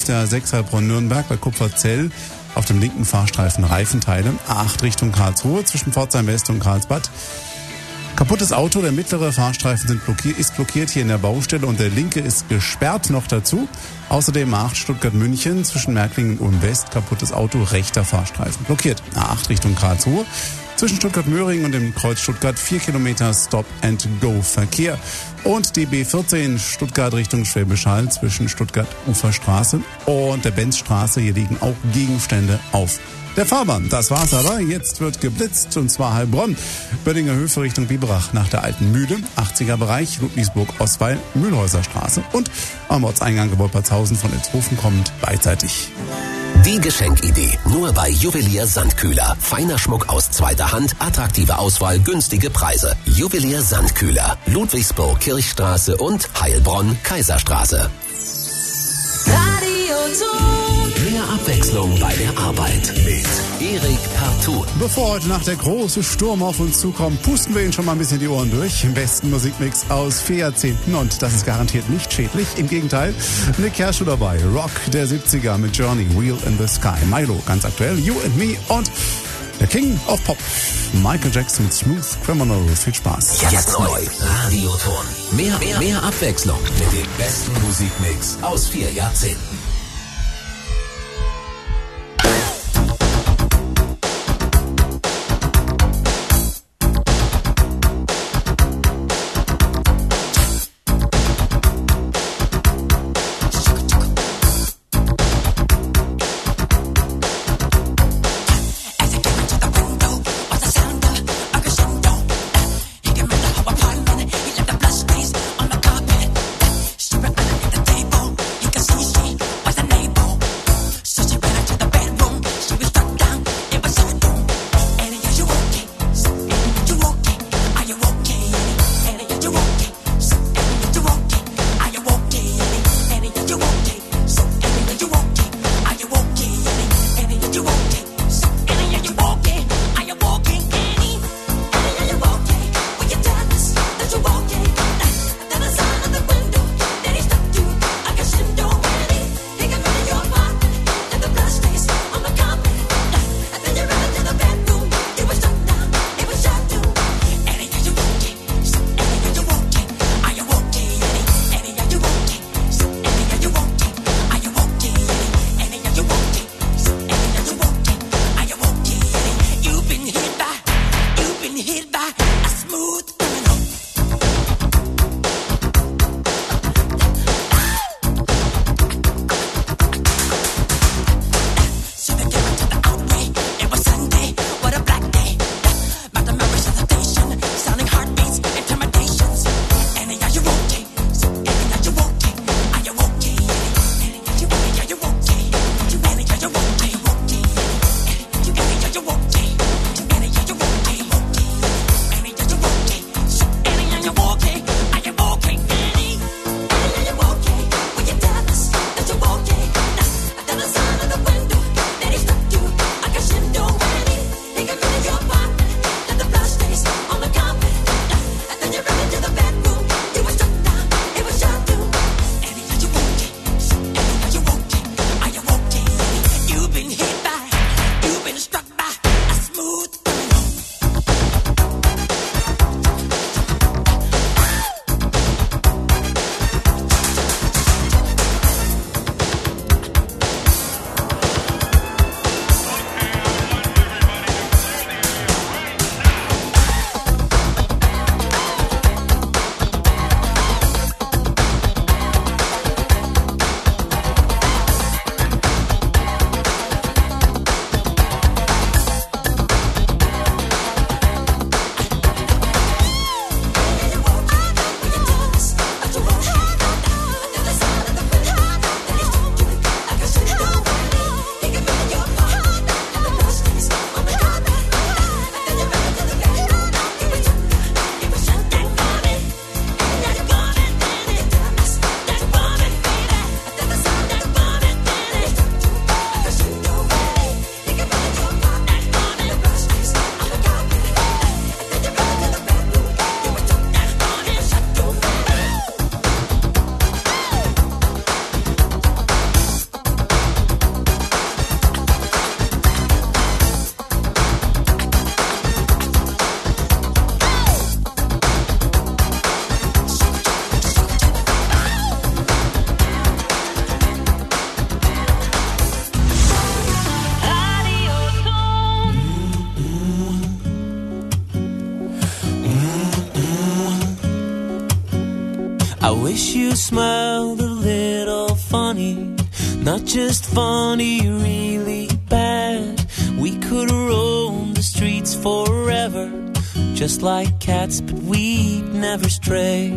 der 6 Heilbronn-Nürnberg bei Kupferzell. Auf dem linken Fahrstreifen Reifenteile. A8 Richtung Karlsruhe zwischen Pforzheim West und Karlsbad. Kaputtes Auto, der mittlere Fahrstreifen ist blockiert hier in der Baustelle und der linke ist gesperrt noch dazu. Außerdem A8 Stuttgart-München zwischen Märklingen und West, kaputtes Auto, rechter Fahrstreifen blockiert. A8 Richtung Karlsruhe zwischen Stuttgart-Möhringen und dem Kreuz Stuttgart 4 Kilometer Stop-and-Go-Verkehr. Und die B14 Stuttgart Richtung Schwäbisch Hall zwischen Stuttgart-Uferstraße und der Benzstraße. Hier liegen auch Gegenstände auf der Fahrbahn. Das war's aber. Jetzt wird geblitzt und zwar Heilbronn. Böttinger Höfe Richtung Biberach nach der Alten Mühle. 80er Bereich Ludwigsburg-Osweiler, Mühlhäuser Straße. Und am Ortseingang Wolpertshausen von Enzhofen kommend beidseitig. Die Geschenkidee. Nur bei Juwelier Sandkühler. Feiner Schmuck aus zweiter Hand, attraktive Auswahl, günstige Preise. Juwelier Sandkühler. Ludwigsburg Kirchstraße und Heilbronn Kaiserstraße. Mehr Abwechslung bei der Arbeit mit Erik Partout. Bevor heute Nacht der große Sturm auf uns zukommt, pusten wir Ihnen schon mal ein bisschen die Ohren durch. Im besten Musikmix aus 4 Jahrzehnten und das ist garantiert nicht schädlich. Im Gegenteil, Nick Kershaw dabei. Rock der 70er mit Journey, Wheel in the Sky. Milo, ganz aktuell, You and Me und der King of Pop, Michael Jackson, Smooth Criminal. Viel Spaß. Jetzt neu, Radioton. Mehr Abwechslung mit dem besten Musikmix aus 4 Jahrzehnten. What's wish you smiled a little funny, not just funny, really bad. We could roam the streets forever, just like cats, but we'd never stray.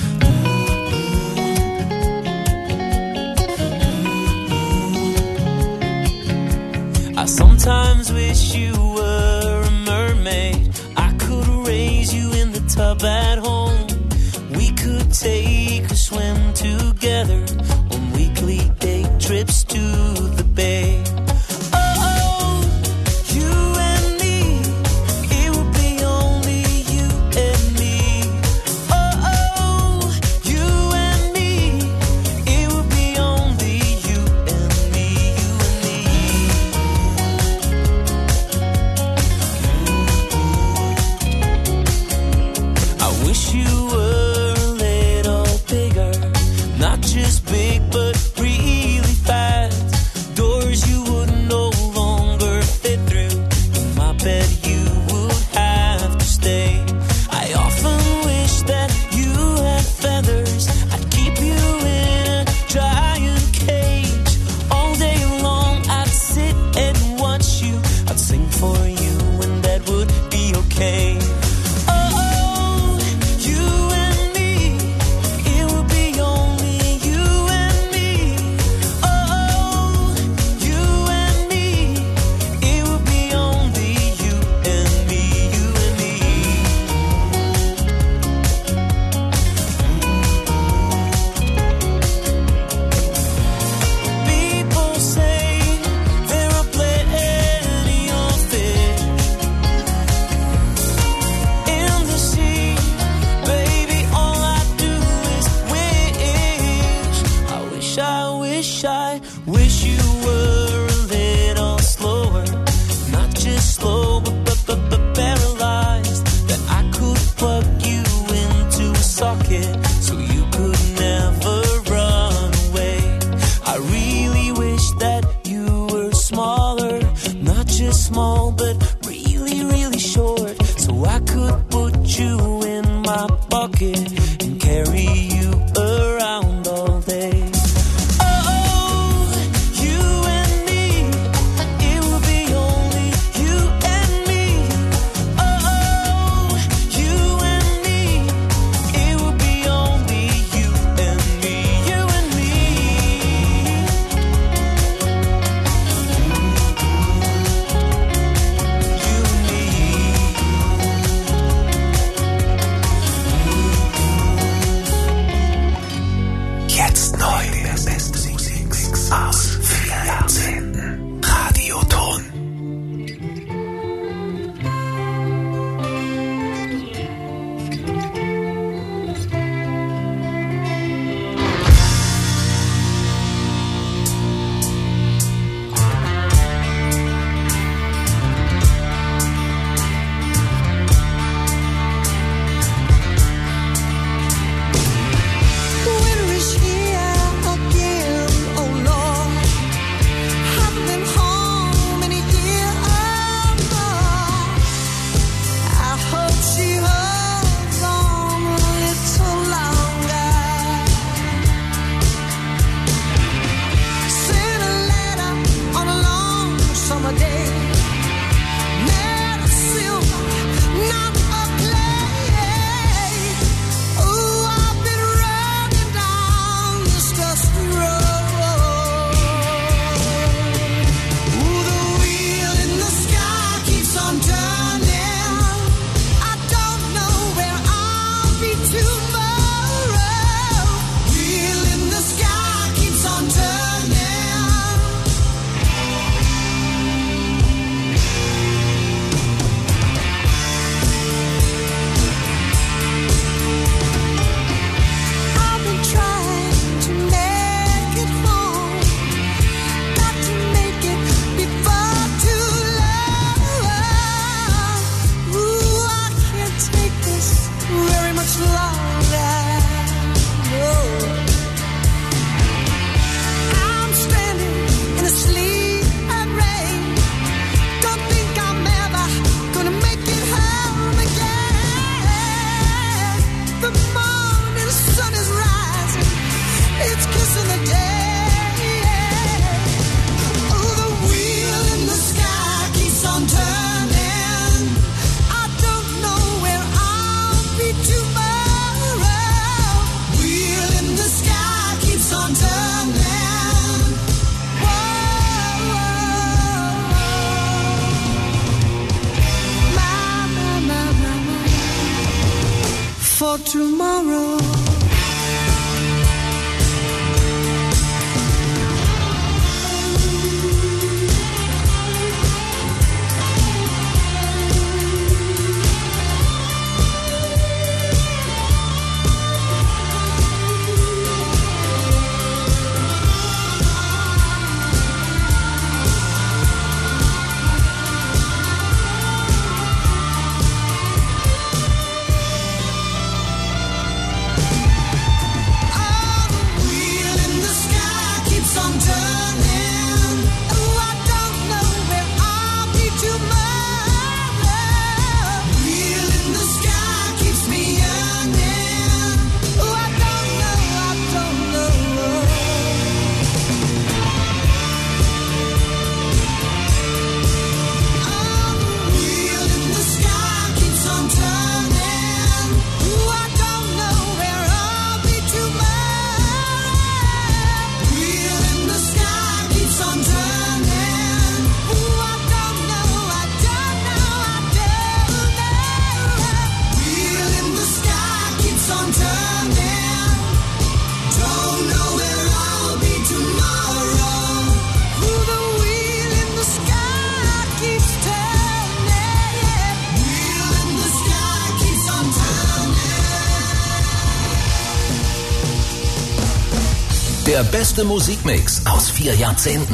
I sometimes wish you were a mermaid. I could raise you in the tub at home. We could take a swim together on weekly day trips to the bay. tomorrow. Der beste Musikmix aus 4 Jahrzehnten.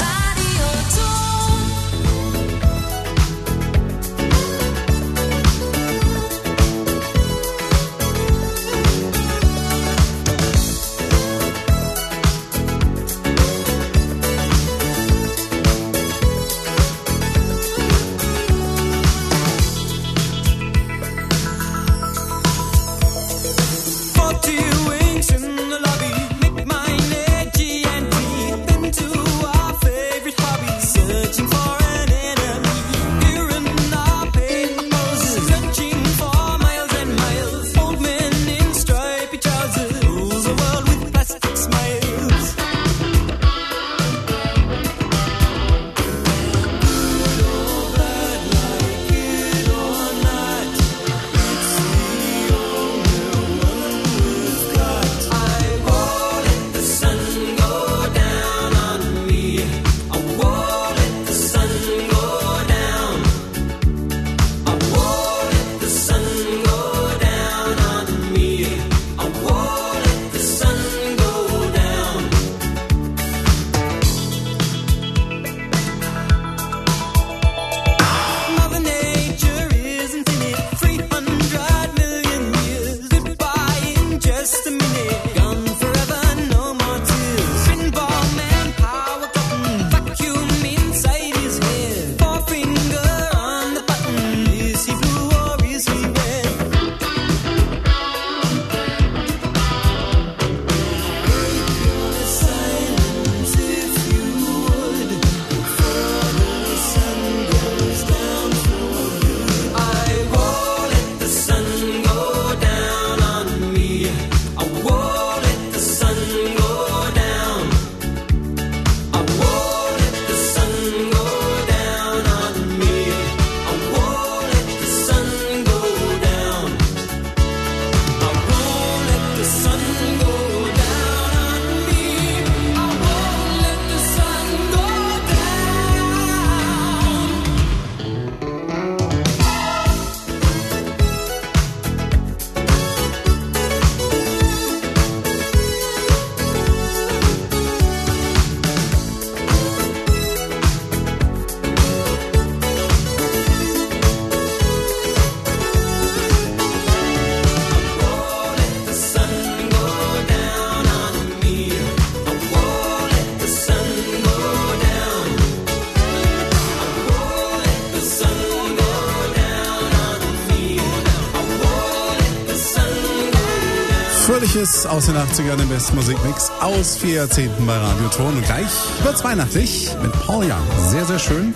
Fröhliches aus den 80ern im besten Musikmix aus 4 Jahrzehnten bei Radio Ton. Und gleich wird's weihnachtlich mit Paul Young. Sehr, sehr schön.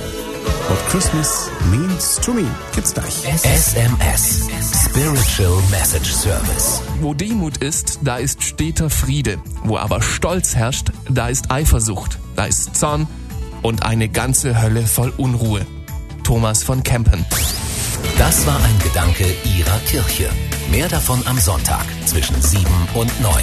What Christmas Means to Me. Gibt's gleich. SMS. Spiritual Message Service. Wo Demut ist, da ist steter Friede. Wo aber Stolz herrscht, da ist Eifersucht. Da ist Zorn und eine ganze Hölle voll Unruhe. Thomas von Kempen. Das war ein Gedanke Ihrer Kirche. Mehr davon am Sonntag zwischen 7 und 9.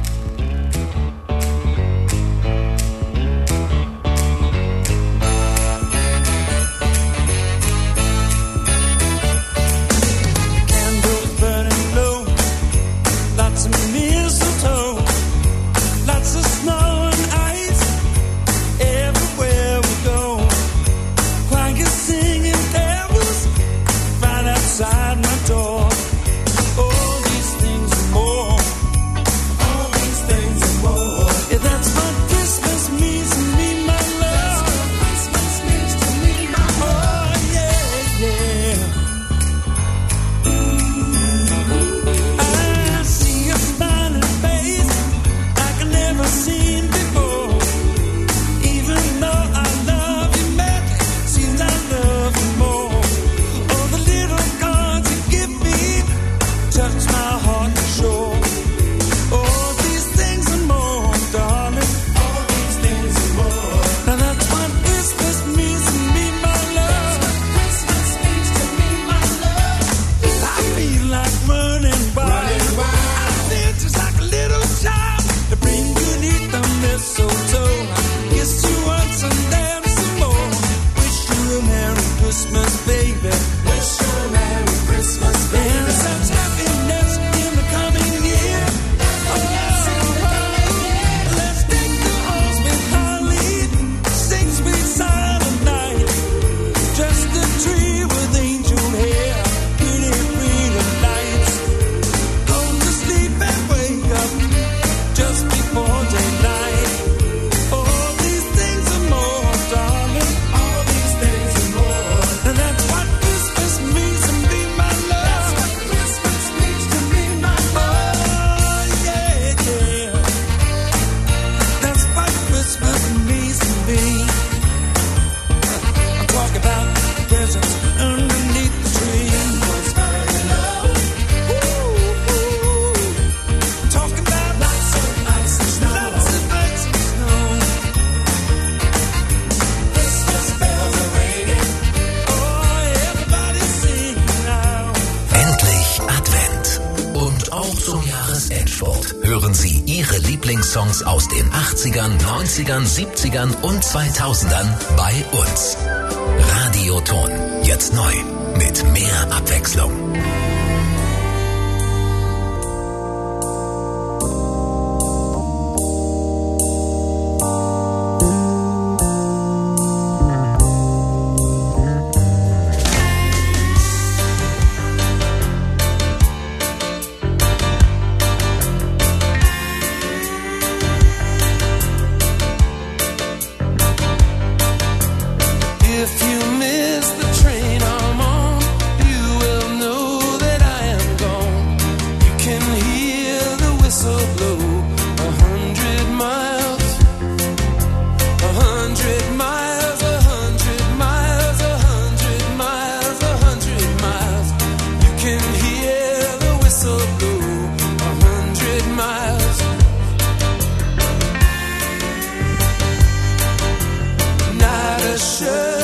Songs aus den 80ern, 90ern, 70ern und 2000ern bei uns. Radioton, jetzt neu, mit mehr Abwechslung. Sure.